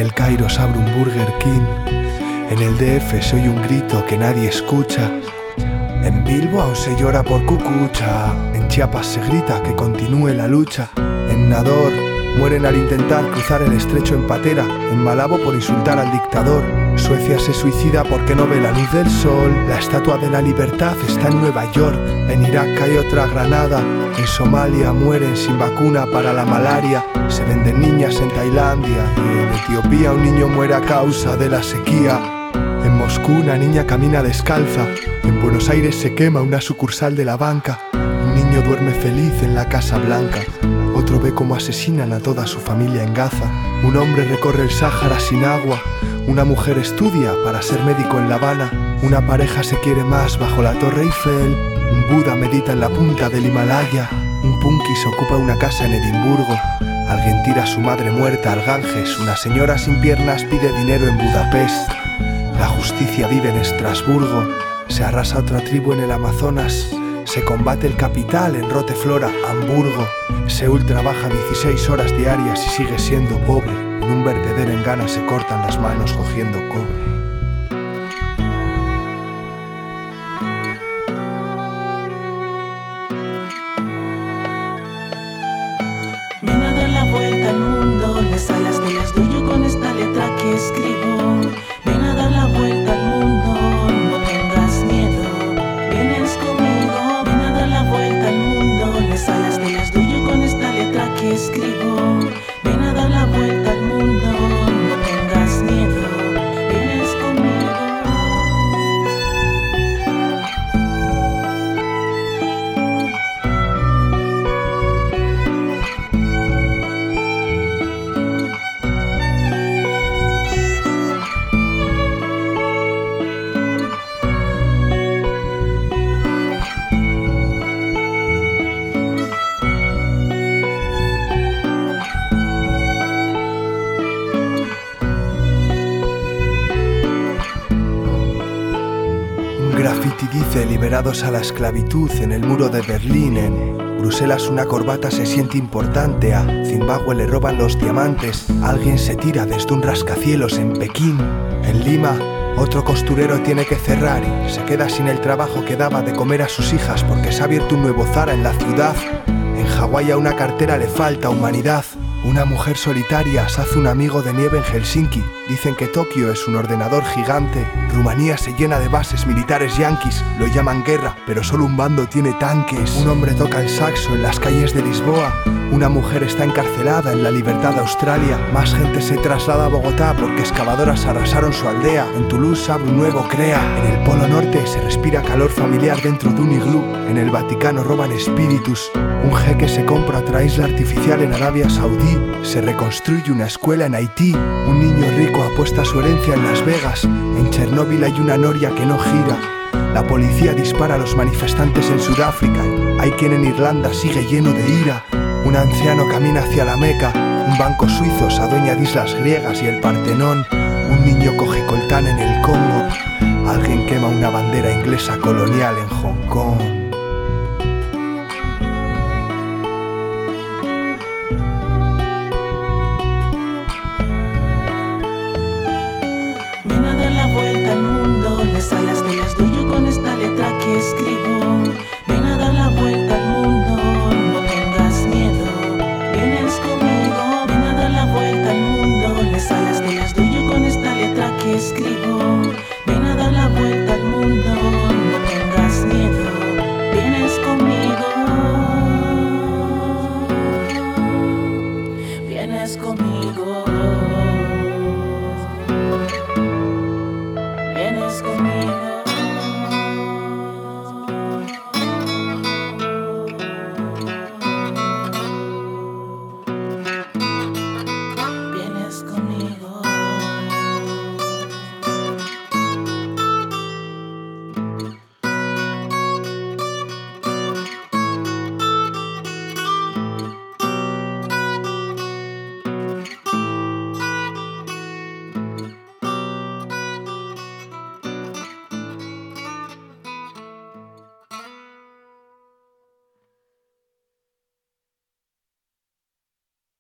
el Cairo se abre un Burger King. En el DF se oye un grito que nadie escucha. En Bilbao se llora por Cucucha. En Chiapas se grita que continúe la lucha. En Nador mueren al intentar cruzar el estrecho en patera. En Malabo por insultar al dictador. Suecia se suicida porque no ve la luz del sol. La estatua de la libertad está en Nueva York. En Irak cae otra granada. En Somalia mueren sin vacuna para la malaria. Se venden niñas en Tailandia. Y en Etiopía un niño muere a causa de la sequía. En Moscú una niña camina descalza. En Buenos Aires se quema una sucursal de la banca. Un niño duerme feliz en la Casa Blanca. Otro ve cómo asesinan a toda su familia en Gaza. Un hombre recorre el Sáhara sin agua. Una mujer estudia para ser médico en La Habana. Una pareja se quiere más bajo la Torre Eiffel. Un Buda medita en la punta del Himalaya. Un punkis ocupa una casa en Edimburgo. Alguien tira a su madre muerta al Ganges. Una señora sin piernas pide dinero en Budapest. La justicia vive en Estrasburgo. Se arrasa otra tribu en el Amazonas. Se combate el capital en Roteflora, Hamburgo. Seúl trabaja 16 horas diarias y sigue siendo pobre. En un vertedero en Ghana se cortan las manos cogiendo cobre. Ven a dar la vuelta al mundo, las alas de las doy con esta letra que escribo. Ven a dar la vuelta al mundo, no tengas miedo, vienes conmigo. Ven a dar la vuelta al mundo, las alas de las doy con esta letra que escribo. Ven a dar la vuelta al mundo, no tengas miedo, vienes conmigo. Graffiti dice liberados a la esclavitud en el muro de Berlín. En Bruselas una corbata se siente importante. A Zimbabue le roban los diamantes. Alguien se tira desde un rascacielos en Pekín. En Lima otro costurero tiene que cerrar y se queda sin el trabajo que daba de comer a sus hijas porque se ha abierto un nuevo Zara en la ciudad. En Hawái a una cartera le falta humanidad. Una mujer solitaria se hace un amigo de nieve en Helsinki. Dicen que Tokio es un ordenador gigante. Rumanía se llena de bases militares yanquis. Lo llaman guerra, pero solo un bando tiene tanques. Un hombre toca el saxo en las calles de Lisboa. Una mujer está encarcelada en la libertad de Australia. Más gente se traslada a Bogotá porque excavadoras arrasaron su aldea. En Toulouse abre un nuevo CREA. En el Polo Norte se respira calor familiar dentro de un iglú. En el Vaticano roban espíritus. Un jeque se compra otra isla artificial en Arabia Saudí. Se reconstruye una escuela en Haití. Un niño rico apuesta su herencia en Las Vegas. En Chernóbil hay una noria que no gira. La policía dispara a los manifestantes en Sudáfrica. Hay quien en Irlanda sigue lleno de ira. Un anciano camina hacia la Meca. Un banco suizo se adueña de islas griegas y el Partenón. Un niño coge coltán en el Congo. Alguien quema una bandera inglesa colonial en Hong Kong. Ven a dar la vuelta al mundo, las alas de las doy con esta letra que escribo. Ven a dar la vuelta al mundo, no tengas miedo, vienes conmigo. Ven a dar la vuelta al mundo, las alas de las doy con esta letra que escribo. Ven a dar la vuelta al mundo, no tengas miedo, vienes conmigo. Vienes conmigo.